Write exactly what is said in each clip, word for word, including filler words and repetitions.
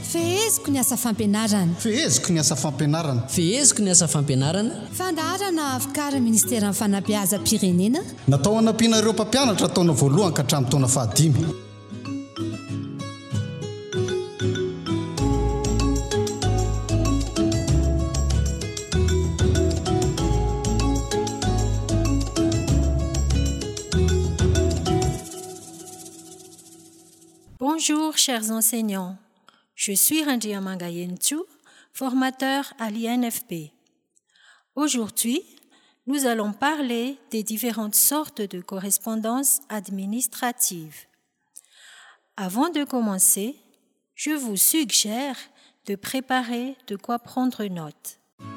Feheziko ny asa fampianarana. Feheziko ny asa fampianarana. Feheziko ny asa fampianarana. Fandaharana avokarin'ny Ministeran'ny Fanabeazam-pirenena. Natao hanampiana ireo mpampianatra taona voalohany ka hatramin'ny taona fahadimy. Bonjour chers enseignants, je suis Randria Mangayentu, formateur à l'I N F P. Aujourd'hui, nous allons parler des différentes sortes de correspondances administratives. Avant de commencer, je vous suggère de préparer de quoi prendre note.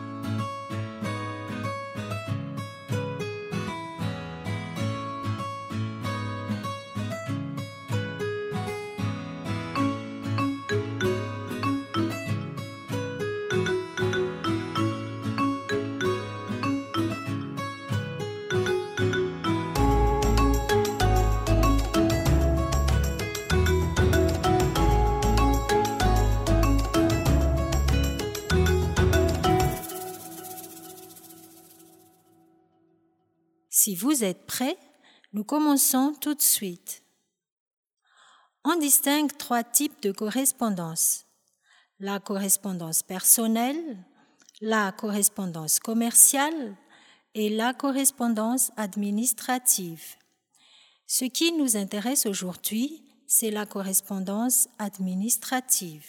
Si vous êtes prêts, nous commençons tout de suite. On distingue trois types de correspondance. La correspondance personnelle, la correspondance commerciale et la correspondance administrative. Ce qui nous intéresse aujourd'hui, c'est la correspondance administrative.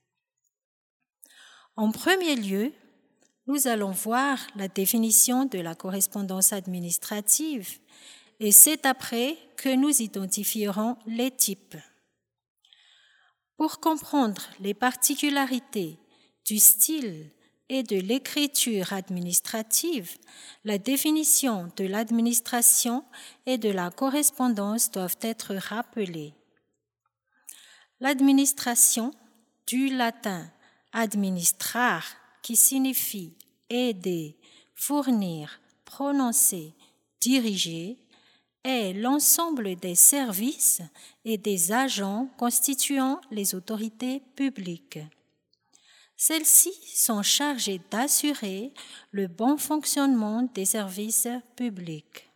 En premier lieu, nous allons voir la définition de la correspondance administrative et c'est après que nous identifierons les types. Pour comprendre les particularités du style et de l'écriture administrative, la définition de l'administration et de la correspondance doivent être rappelées. L'administration, du latin administrar, qui signifie aider, fournir, prononcer, diriger, est l'ensemble des services et des agents constituant les autorités publiques. Celles-ci sont chargées d'assurer le bon fonctionnement des services publics.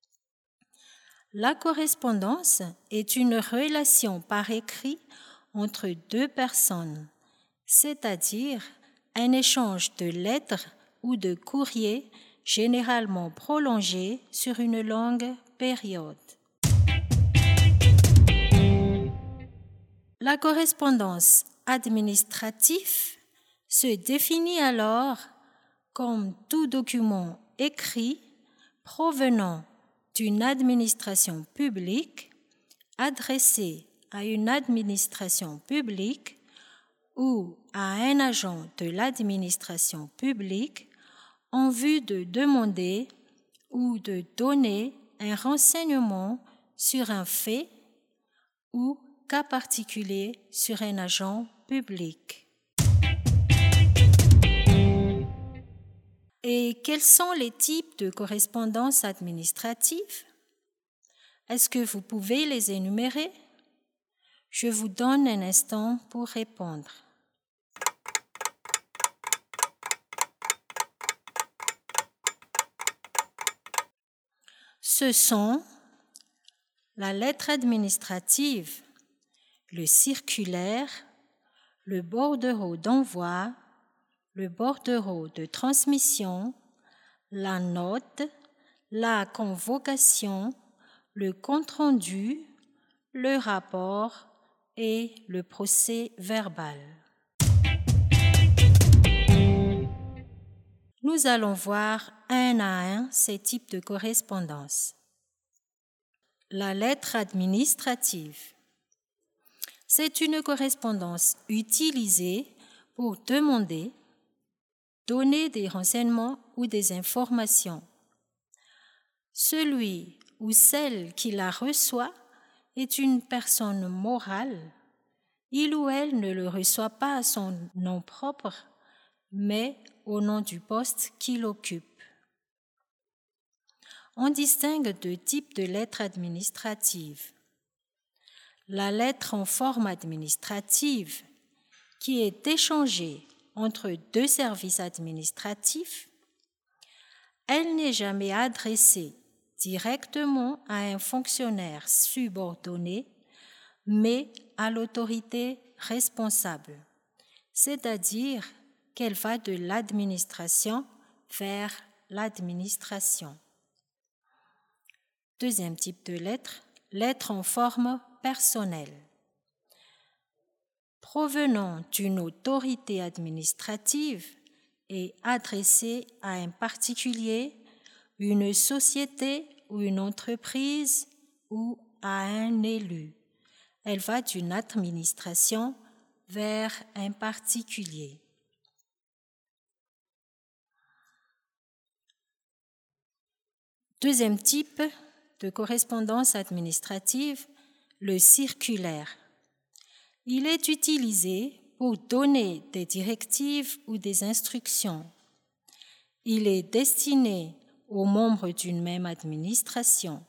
La correspondance est une relation par écrit entre deux personnes, c'est-à-dire un échange de lettres ou de courriers généralement prolongé sur une longue période. La correspondance administrative se définit alors comme tout document écrit provenant d'une administration publique adressé à une administration publique ou à un agent de l'administration publique en vue de demander ou de donner un renseignement sur un fait ou cas particulier sur un agent public. Et quels sont les types de correspondance administrative? Est-ce que vous pouvez les énumérer? Je vous donne un instant pour répondre. Ce sont la lettre administrative, le circulaire, le bordereau d'envoi, le bordereau de transmission, la note, la convocation, le compte-rendu, le rapport et le procès-verbal. Nous allons voir un à un ces types de correspondance. La lettre administrative. C'est une correspondance utilisée pour demander, donner des renseignements ou des informations. Celui ou celle qui la reçoit est une personne morale. Il ou elle ne le reçoit pas à son nom propre, mais au nom du poste qu'il occupe. On distingue deux types de lettres administratives. La lettre en forme administrative, qui est échangée entre deux services administratifs, elle n'est jamais adressée directement à un fonctionnaire subordonné, mais à l'autorité responsable, c'est-à-dire qu'elle va de l'administration vers l'administration. Deuxième type de lettre, lettre en forme personnelle. Provenant d'une autorité administrative et adressée à un particulier, une société ou une entreprise ou à un élu. Elle va d'une administration vers un particulier. Deuxième type de correspondance administrative, le circulaire. Il est utilisé pour donner des directives ou des instructions. Il est destiné aux membres d'une même administration.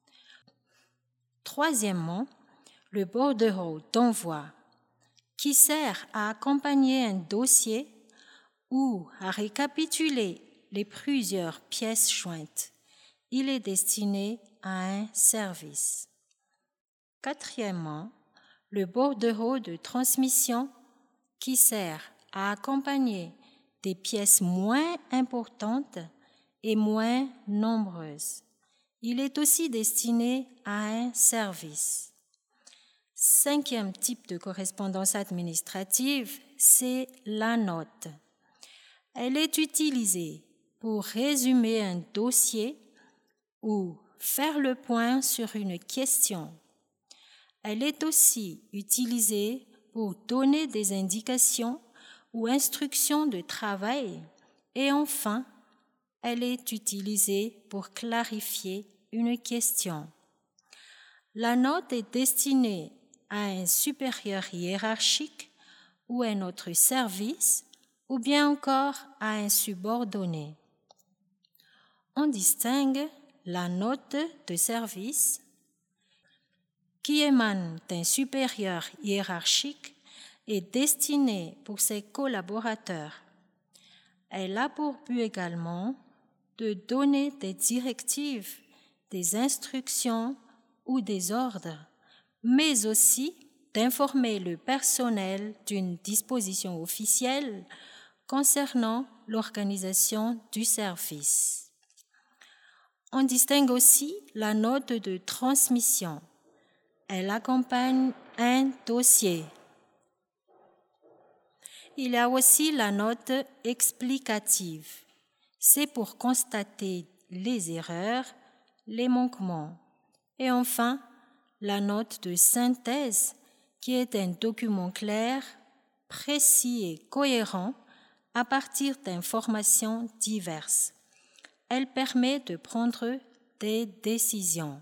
Troisièmement, le bordereau d'envoi, qui sert à accompagner un dossier ou à récapituler les plusieurs pièces jointes. Il est destiné à un service. Quatrièmement, le bordereau de transmission qui sert à accompagner des pièces moins importantes et moins nombreuses. Il est aussi destiné à un service. Cinquième type de correspondance administrative, c'est la note. Elle est utilisée pour résumer un dossier ou faire le point sur une question. Elle est aussi utilisée pour donner des indications ou instructions de travail. Et enfin, elle est utilisée pour clarifier une question. La note est destinée à un supérieur hiérarchique ou à un autre service, ou bien encore à un subordonné. On distingue la note de service qui émane d'un supérieur hiérarchique et destinée pour ses collaborateurs. Elle a pour but également de donner des directives, des instructions ou des ordres, mais aussi d'informer le personnel d'une disposition officielle concernant l'organisation du service. On distingue aussi la note de transmission. Elle accompagne un dossier. Il y a aussi la note explicative. C'est pour constater les erreurs, les manquements. Et enfin, la note de synthèse, qui est un document clair, précis et cohérent à partir d'informations diverses. Elle permet de prendre des décisions.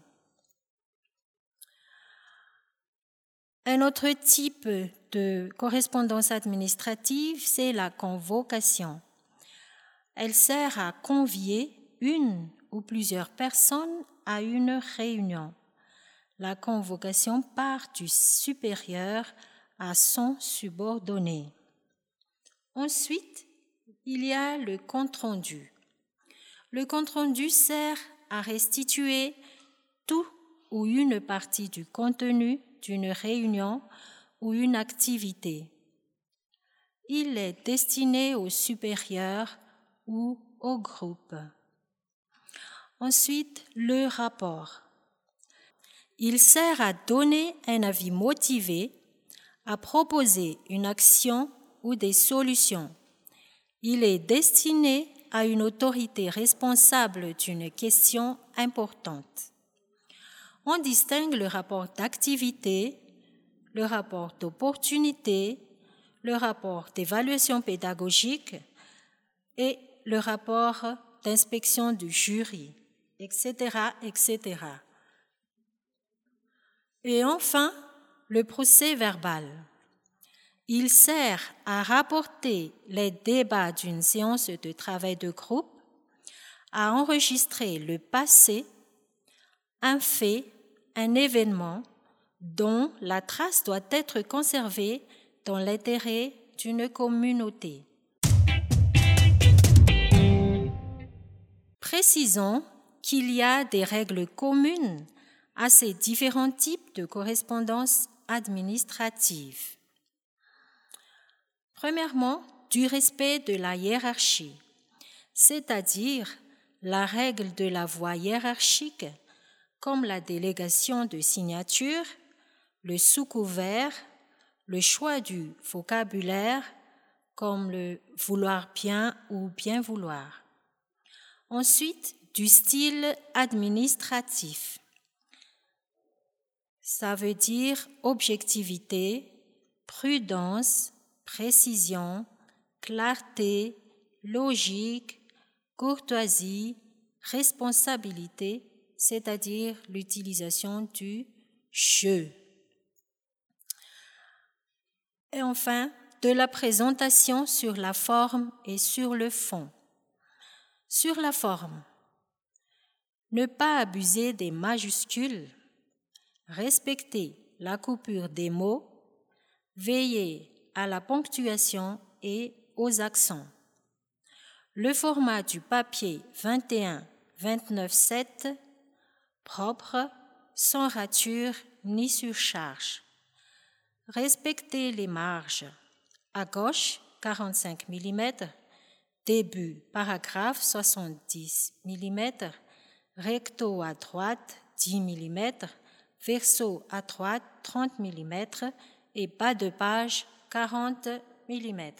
Un autre type de correspondance administrative, c'est la convocation. Elle sert à convier une ou plusieurs personnes à une réunion. La convocation part du supérieur à son subordonné. Ensuite, il y a le compte-rendu. Le compte-rendu sert à restituer tout ou une partie du contenu d'une réunion ou une activité. Il est destiné au supérieur ou au groupe. Ensuite, le rapport. Il sert à donner un avis motivé, à proposer une action ou des solutions. Il est destiné à une autorité responsable d'une question importante. On distingue le rapport d'activité, le rapport d'opportunité, le rapport d'évaluation pédagogique et le rapport d'inspection du jury, et cetera, et cetera. Et enfin, le procès verbal. Il sert à rapporter les débats d'une séance de travail de groupe, à enregistrer le passé, un fait, un événement dont la trace doit être conservée dans l'intérêt d'une communauté. Précisons qu'il y a des règles communes à ces différents types de correspondance administrative. Premièrement, du respect de la hiérarchie, c'est-à-dire la règle de la voie hiérarchique, comme la délégation de signature, le sous-couvert, le choix du vocabulaire, comme le vouloir bien ou bien vouloir. Ensuite, du style administratif. Ça veut dire objectivité, prudence, précision, clarté, logique, courtoisie, responsabilité, c'est-à-dire l'utilisation du « je ». Et enfin, de la présentation sur la forme et sur le fond. Sur la forme, ne pas abuser des majuscules, respecter la coupure des mots, veiller à la ponctuation et aux accents. Le format du papier vingt et un vingt-neuf sept, propre, sans rature ni surcharge. Respectez les marges. À gauche, quarante-cinq millimètres, début paragraphe soixante-dix millimètres, recto à droite dix millimètres, verso à droite trente millimètres et bas de page quarante millimètres.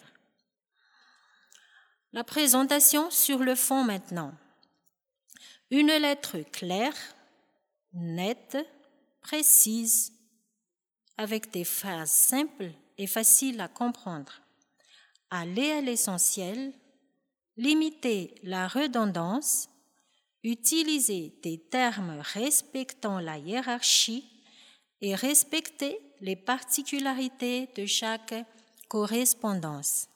La présentation sur le fond maintenant. Une lettre claire, nette, précise, avec des phrases simples et faciles à comprendre. Aller à l'essentiel, limiter la redondance, utiliser des termes respectant la hiérarchie et respecter les particularités de chaque correspondance.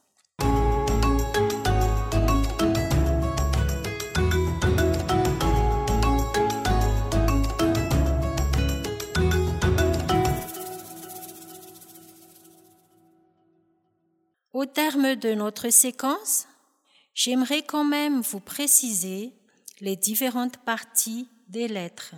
Au terme de notre séquence, j'aimerais quand même vous préciser les différentes parties des lettres.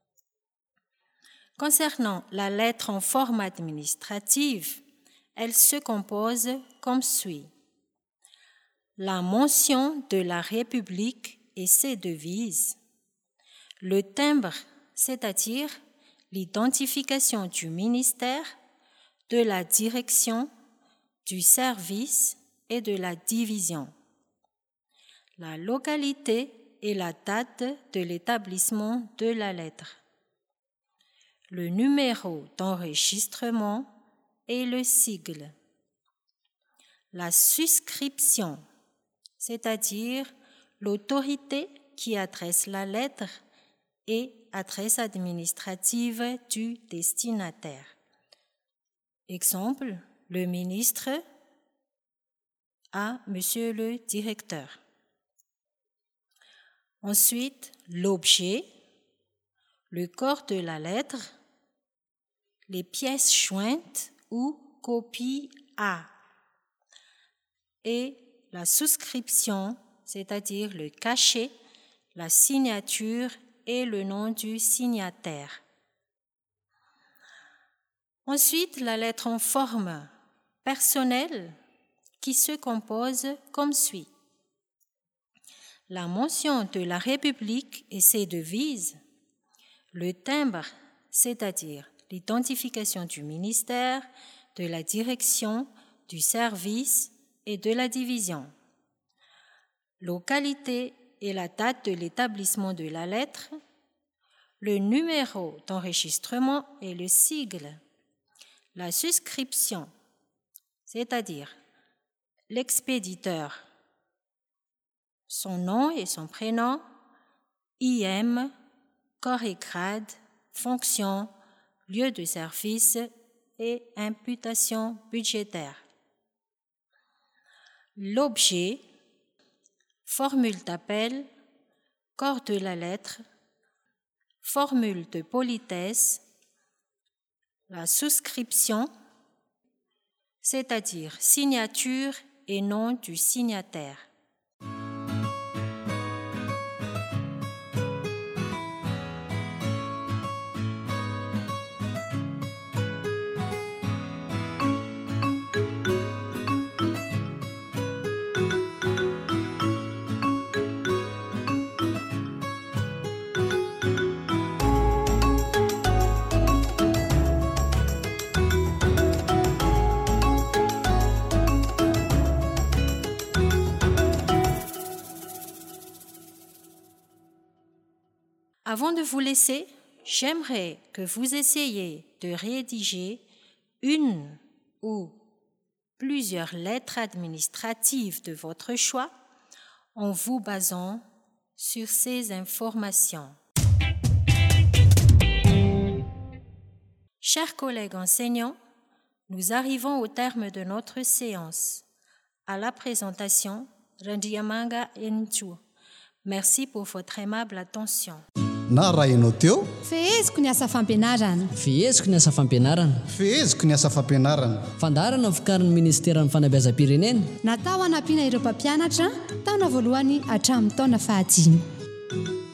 Concernant la lettre en forme administrative, elle se compose comme suit. La mention de la République et ses devises, le timbre, c'est-à-dire l'identification du ministère, de la direction, du service et de la division, la localité et la date de l'établissement de la lettre, le numéro d'enregistrement et le sigle, la souscription, c'est-à-dire l'autorité qui adresse la lettre et adresse administrative du destinataire. Exemple, le ministre à Monsieur le directeur. Ensuite, l'objet, le corps de la lettre, les pièces jointes ou copies à, et la souscription, c'est-à-dire le cachet, la signature et le nom du signataire. Ensuite, la lettre en forme personnelle qui se compose comme suit. La mention de la République et ses devises, le timbre, c'est-à-dire l'identification du ministère, de la direction, du service et de la division, localité et la date de l'établissement de la lettre, le numéro d'enregistrement et le sigle, la souscription, c'est-à-dire l'expéditeur, son nom et son prénom, I M, corps et grade, fonction, lieu de service et imputation budgétaire. L'objet, formule d'appel, corps de la lettre, formule de politesse, la souscription, c'est-à-dire signature et nom du signataire. Avant de vous laisser, j'aimerais que vous essayiez de rédiger une ou plusieurs lettres administratives de votre choix en vous basant sur ces informations. Chers collègues enseignants, nous arrivons au terme de notre séance. À la présentation, Randiamanga Enchu. Merci pour votre aimable attention. Na raha ianao teo feheziko ny asa fampianarana fiheziko ny asa fampianarana feheziko ny asa fampianarana fandarana vokarin'ny ministeran'ny fanabeazam-pirenena natao hanampiana ireo mpampianatra taona voalohany hatramin'ny taona fahadimy.